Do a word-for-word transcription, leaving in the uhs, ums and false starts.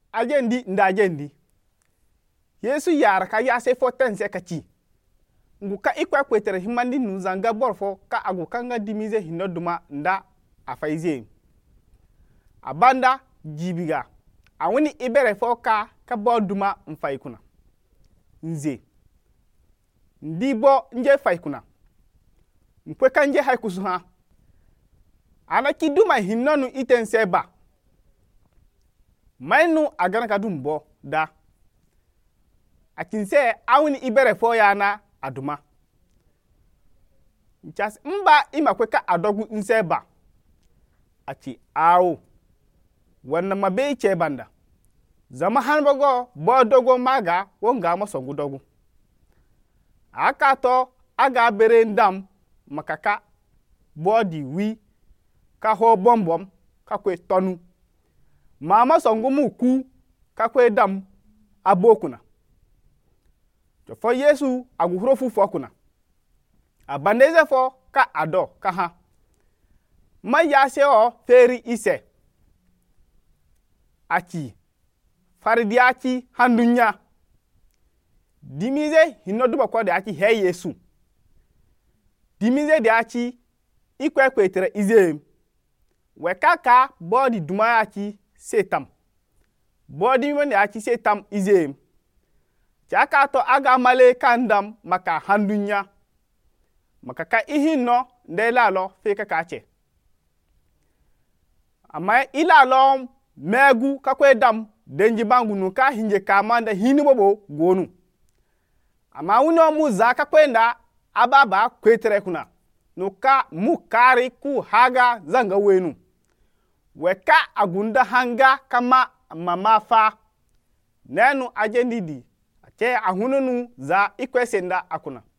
ajendi nda ajendi Yesu yara ka yase fo tense kachi ngu ka ikwa kwetere himandi nuzanga borfo ka agu kanga dimize hinoduma nda afaize abanda jibiga awuni ibere fo ka ka boduma mfaikuna nze ndibo nje faikuna mkwe ka nje haikusu ha ana kiduma hinonu itense ba mainu agana kadum bo da akinse awuni ibere fo yana aduma nchas mba ima kwe ka adogu nse ba achi awo wannan mabe iche banda zama hanbago bo dogo maga wonga masongu dogu aka to aga bere ndam makaka body wi ka ho bombom ka kwe tonu mama songu mu ku ka kwe dam abokuna to fo Yesu aguhuro fu fo kuna abandeze fo ka ado ka ha ma yase o feri ise achi faridi achi handunya dimize hinoduba kwa de achi he Yesu dimize de achi ikwe kwetere ize wekaka body duma achi setam body mo de achi setam ize chaka to aga male kandam maka handunya maka ka ihinno nde lalo feka kache ama ilalo megu kakwe dam denji bangu nuka hinje kamanda hini bobo gonu ama uno mu zaka kwenda ababa kwetere kuna nuka mukari ku haga zanga wenu weka agunda hanga kama mamafa nenu ajendidi ake ahununu za ikwesenda akuna